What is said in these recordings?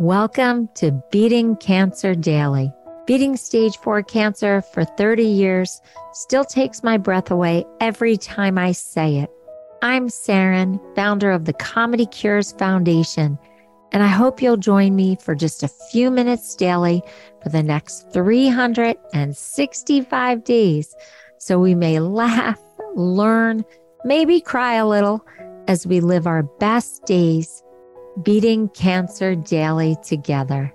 Welcome to Beating Cancer Daily. Beating stage 4 cancer for 30 years still takes my breath away every time I say it. I'm Saren, founder of the Comedy Cures Foundation, and I hope you'll join me for just a few minutes daily for the next 365 days so we may laugh, learn, maybe cry a little as we live our best days beating cancer daily together.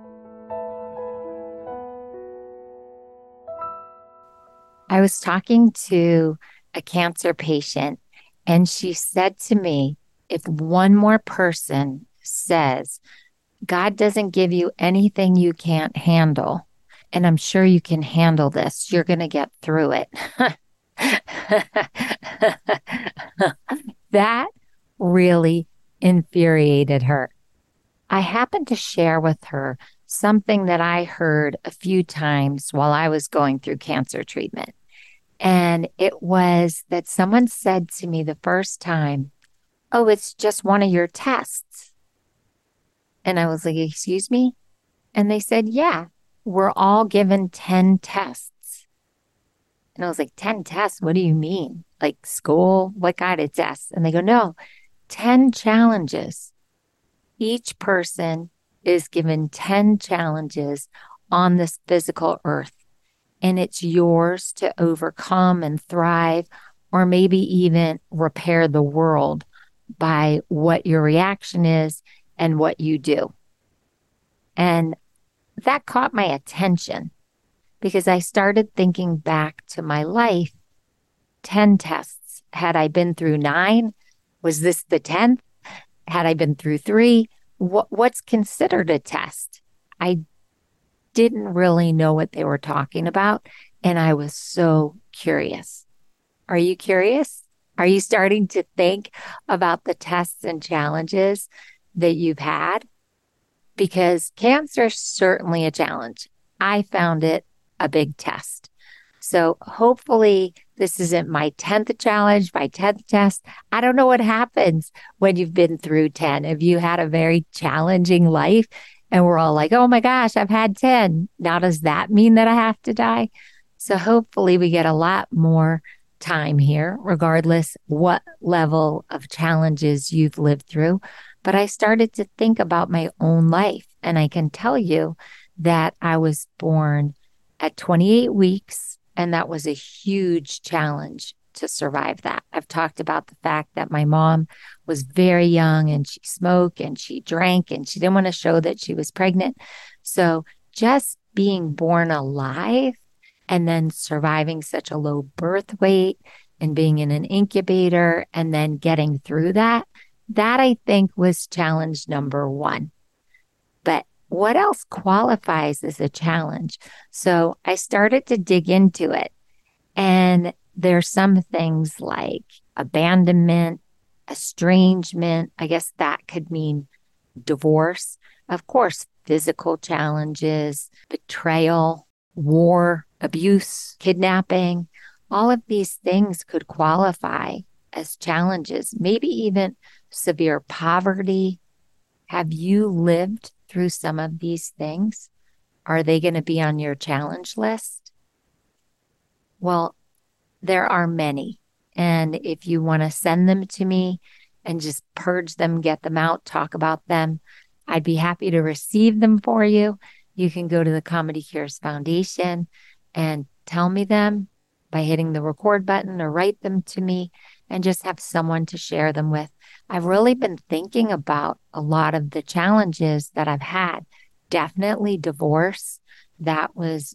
I was talking to a cancer patient, and she said to me, if one more person says, God doesn't give you anything you can't handle, and I'm sure you can handle this, you're going to get through it. That really infuriated her. I happened to share with her something that I heard a few times while I was going through cancer treatment. And it was that someone said to me the first time, oh, it's just one of your tests. And I was like, excuse me? And they said, yeah, we're all given 10 tests. And I was like, 10 tests? What do you mean? Like school? What kind of tests? And they go, no, 10 challenges. Each person is given 10 challenges on this physical earth, and it's yours to overcome and thrive, or maybe even repair the world by what your reaction is and what you do. And that caught my attention because I started thinking back to my life. 10 tests. Had I been through 9? Was this the 10th? Had I been through 3? What's considered a test? I didn't really know what they were talking about, and I was so curious. Are you curious? Are you starting to think about the tests and challenges that you've had? Because cancer is certainly a challenge. I found it a big test. So hopefully this isn't my 10th challenge, my 10th test. I don't know what happens when you've been through 10. If you had a very challenging life and we're all like, oh my gosh, I've had 10. Now, does that mean that I have to die? So hopefully we get a lot more time here, regardless what level of challenges you've lived through. But I started to think about my own life. And I can tell you that I was born at 28 weeks. And that was a huge challenge to survive that. I've talked about the fact that my mom was very young and she smoked and she drank and she didn't want to show that she was pregnant. So just being born alive and then surviving such a low birth weight and being in an incubator and then getting through that I think was challenge number 1. But what else qualifies as a challenge? So I started to dig into it. And there's some things like abandonment, estrangement. I guess that could mean divorce. Of course, physical challenges, betrayal, war, abuse, kidnapping. All of these things could qualify as challenges, maybe even severe poverty. Have you lived through some of these things? Are they going to be on your challenge list? Well, there are many. And if you want to send them to me and just purge them, get them out, talk about them, I'd be happy to receive them for you. You can go to the Comedy Cures Foundation and tell me them by hitting the record button or write them to me and just have someone to share them with. I've really been thinking about a lot of the challenges that I've had. Definitely divorce. That was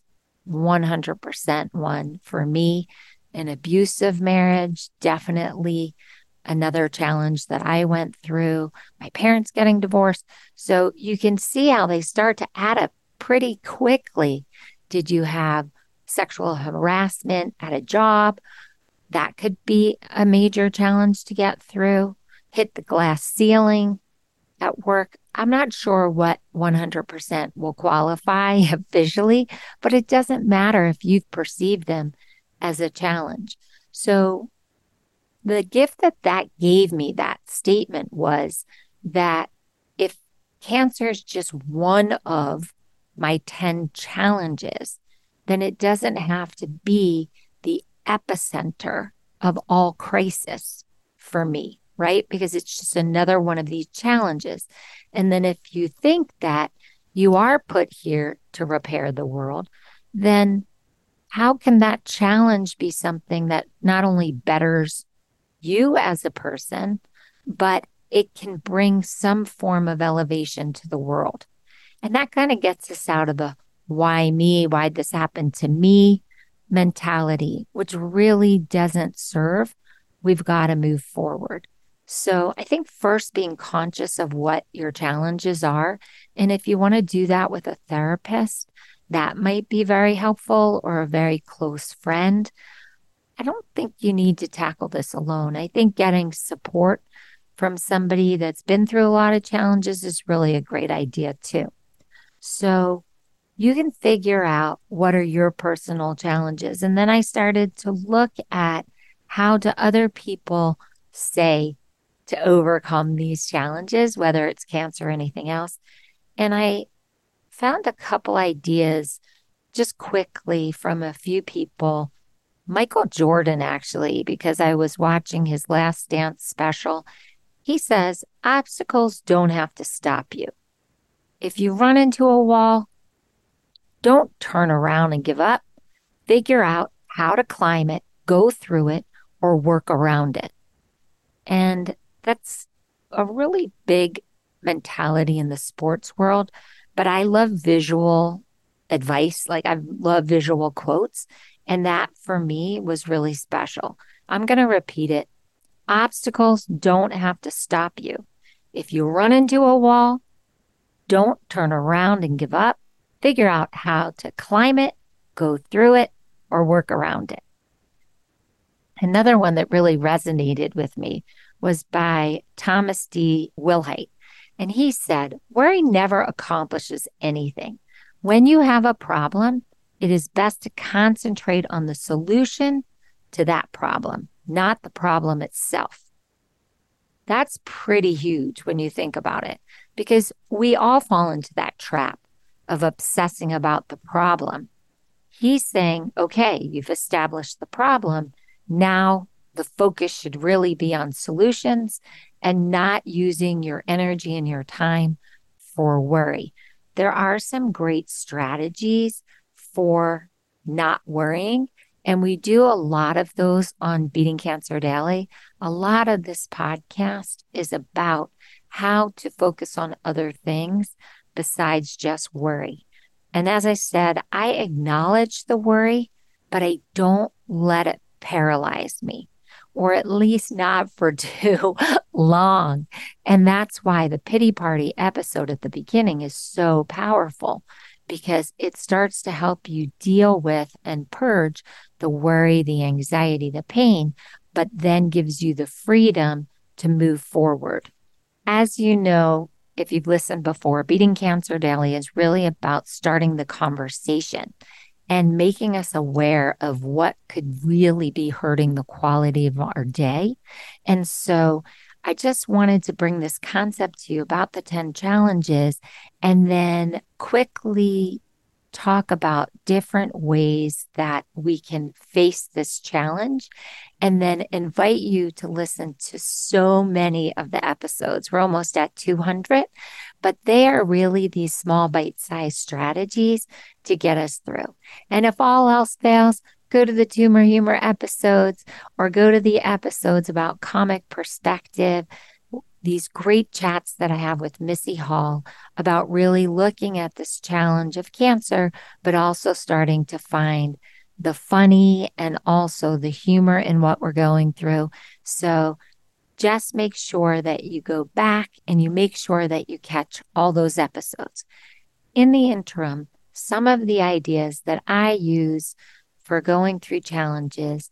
100% one for me. An abusive marriage, definitely another challenge that I went through. My parents getting divorced. So you can see how they start to add up pretty quickly. Did you have sexual harassment at a job? That could be a major challenge to get through. Hit the glass ceiling at work. I'm not sure what 100% will qualify officially, but it doesn't matter if you've perceived them as a challenge. So the gift that gave me, that statement, was that if cancer is just one of my 10 challenges, then it doesn't have to be the epicenter of all crisis for me, right? Because it's just another one of these challenges. And then if you think that you are put here to repair the world, then how can that challenge be something that not only betters you as a person, but it can bring some form of elevation to the world? And that kind of gets us out of the why me, why this happened to me mentality, which really doesn't serve. We've got to move forward. So I think first being conscious of what your challenges are. And if you want to do that with a therapist, that might be very helpful, or a very close friend. I don't think you need to tackle this alone. I think getting support from somebody that's been through a lot of challenges is really a great idea too. So you can figure out what are your personal challenges. And then I started to look at how do other people say to overcome these challenges, whether it's cancer or anything else. And I found a couple ideas just quickly from a few people. Michael Jordan, actually, because I was watching his Last Dance special. He says obstacles don't have to stop you. If you run into a wall, don't turn around and give up. Figure out how to climb it, go through it, or work around it. And that's a really big mentality in the sports world. But I love visual advice. Like, I love visual quotes. And that for me was really special. I'm going to repeat it. Obstacles don't have to stop you. If you run into a wall, don't turn around and give up. Figure out how to climb it, go through it, or work around it. Another one that really resonated with me was by Thomas D. Wilhite. And he said, worry never accomplishes anything. When you have a problem, it is best to concentrate on the solution to that problem, not the problem itself. That's pretty huge when you think about it, because we all fall into that trap of obsessing about the problem. He's saying, okay, you've established the problem. Now the focus should really be on solutions and not using your energy and your time for worry. There are some great strategies for not worrying, and we do a lot of those on Beating Cancer Daily. A lot of this podcast is about how to focus on other things besides just worry. And as I said, I acknowledge the worry, but I don't let it paralyze me, or at least not for too long. And that's why the pity party episode at the beginning is so powerful, because it starts to help you deal with and purge the worry, the anxiety, the pain, but then gives you the freedom to move forward. As you know, if you've listened before, Beating Cancer Daily is really about starting the conversation and making us aware of what could really be hurting the quality of our day. And so I just wanted to bring this concept to you about the 10 challenges, and then quickly talk about different ways that we can face this challenge, and then invite you to listen to so many of the episodes. We're almost at 200, but they are really these small bite-sized strategies to get us through. And if all else fails, go to the Tumor Humor episodes, or go to the episodes about comic perspective, these great chats that I have with Missy Hall about really looking at this challenge of cancer, but also starting to find the funny and also the humor in what we're going through. So just make sure that you go back and you make sure that you catch all those episodes. In the interim, some of the ideas that I use for going through challenges,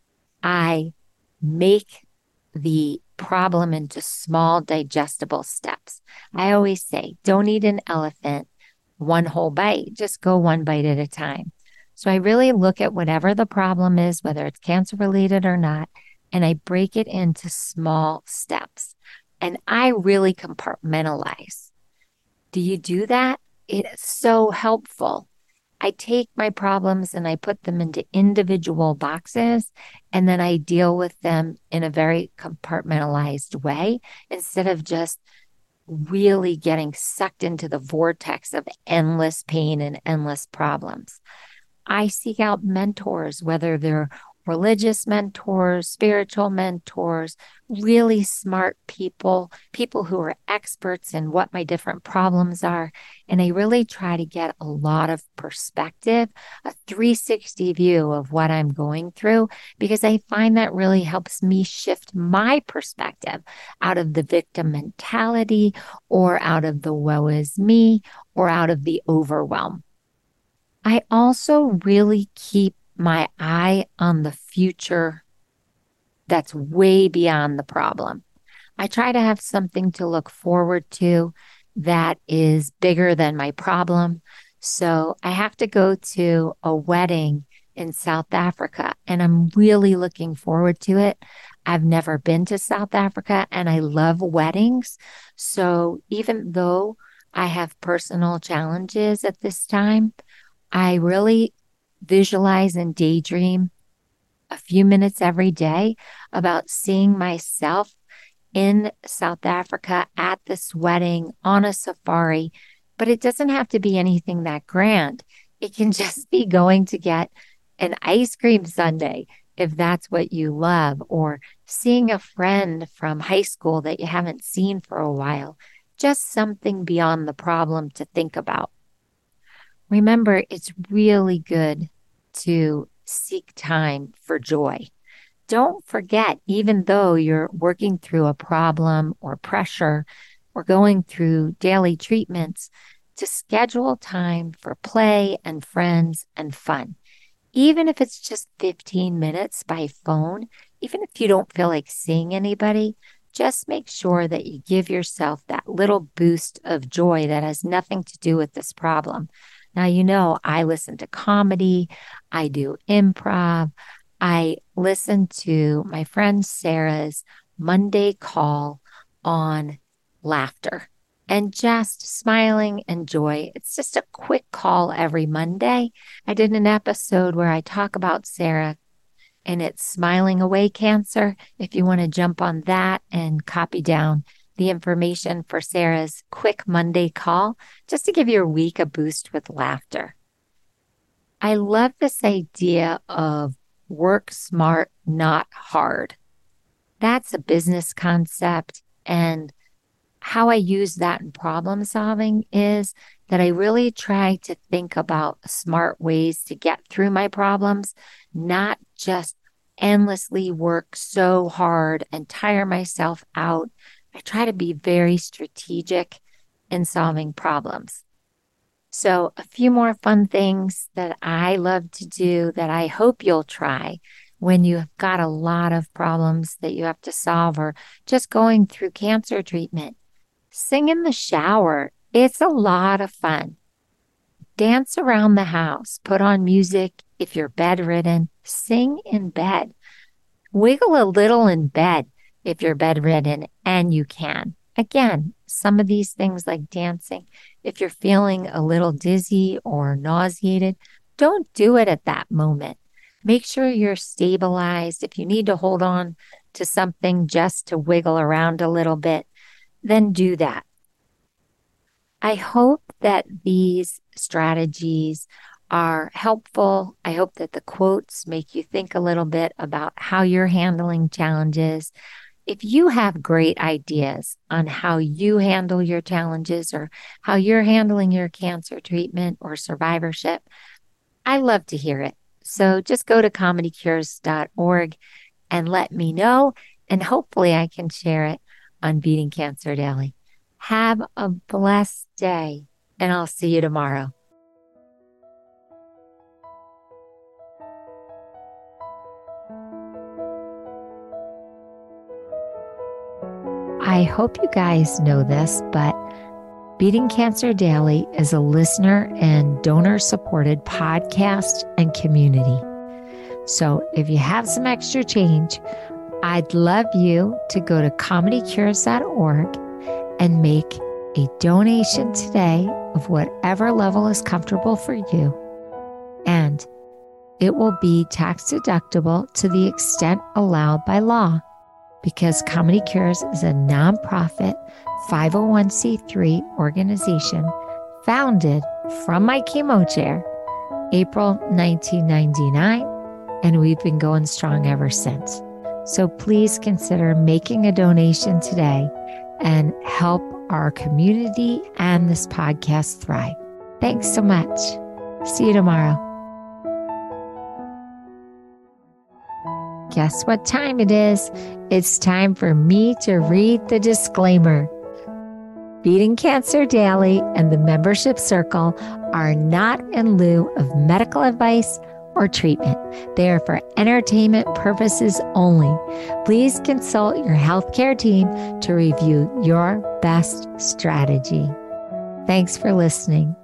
I make the problem into small digestible steps. I always say, don't eat an elephant one whole bite, just go one bite at a time. So I really look at whatever the problem is, whether it's cancer related or not, and I break it into small steps. And I really compartmentalize. Do you do that? It's so helpful. I take my problems and I put them into individual boxes, and then I deal with them in a very compartmentalized way instead of just really getting sucked into the vortex of endless pain and endless problems. I seek out mentors, whether they're religious mentors, spiritual mentors, really smart people, people who are experts in what my different problems are. And I really try to get a lot of perspective, a 360 view of what I'm going through, because I find that really helps me shift my perspective out of the victim mentality or out of the woe is me or out of the overwhelm. I also really keep my eye on the future that's way beyond the problem. I try to have something to look forward to that is bigger than my problem. So I have to go to a wedding in South Africa, and I'm really looking forward to it. I've never been to South Africa and I love weddings. So even though I have personal challenges at this time, I really visualize and daydream a few minutes every day about seeing myself in South Africa at this wedding on a safari. But it doesn't have to be anything that grand. It can just be going to get an ice cream sundae if that's what you love, or seeing a friend from high school that you haven't seen for a while. Just something beyond the problem to think about. Remember, it's really good to seek time for joy. Don't forget, even though you're working through a problem or pressure or going through daily treatments, to schedule time for play and friends and fun. Even if it's just 15 minutes by phone, even if you don't feel like seeing anybody, just make sure that you give yourself that little boost of joy that has nothing to do with this problem. Now, I listen to comedy, I do improv, I listen to my friend Sarah's Monday call on laughter and just smiling and joy. It's just a quick call every Monday. I did an episode where I talk about Sarah and it's Smiling Away Cancer. If you want to jump on that and copy down the information for Sarah's quick Monday call, just to give your week a boost with laughter. I love this idea of work smart, not hard. That's a business concept. And how I use that in problem solving is that I really try to think about smart ways to get through my problems, not just endlessly work so hard and tire myself out. I try to be very strategic in solving problems. So a few more fun things that I love to do that I hope you'll try when you've got a lot of problems that you have to solve or just going through cancer treatment. Sing in the shower. It's a lot of fun. Dance around the house. Put on music if you're bedridden. Sing in bed. Wiggle a little in bed if you're bedridden and you can. Again, some of these things like dancing, if you're feeling a little dizzy or nauseated, don't do it at that moment. Make sure you're stabilized. If you need to hold on to something just to wiggle around a little bit, then do that. I hope that these strategies are helpful. I hope that the quotes make you think a little bit about how you're handling challenges. If you have great ideas on how you handle your challenges or how you're handling your cancer treatment or survivorship, I love to hear it. So just go to comedycures.org and let me know, and hopefully I can share it on Beating Cancer Daily. Have a blessed day, and I'll see you tomorrow. I hope you guys know this, but Beating Cancer Daily is a listener and donor-supported podcast and community. So if you have some extra change, I'd love you to go to comedycures.org and make a donation today of whatever level is comfortable for you, and it will be tax deductible to the extent allowed by law, because Comedy Cures is a nonprofit 501c3 organization founded from my chemo chair, April 1999, and we've been going strong ever since. So please consider making a donation today and help our community and this podcast thrive. Thanks so much. See you tomorrow. Guess what time it is? It's time for me to read the disclaimer. Beating Cancer Daily and the membership circle are not in lieu of medical advice or treatment. They are for entertainment purposes only. Please consult your healthcare team to review your best strategy. Thanks for listening.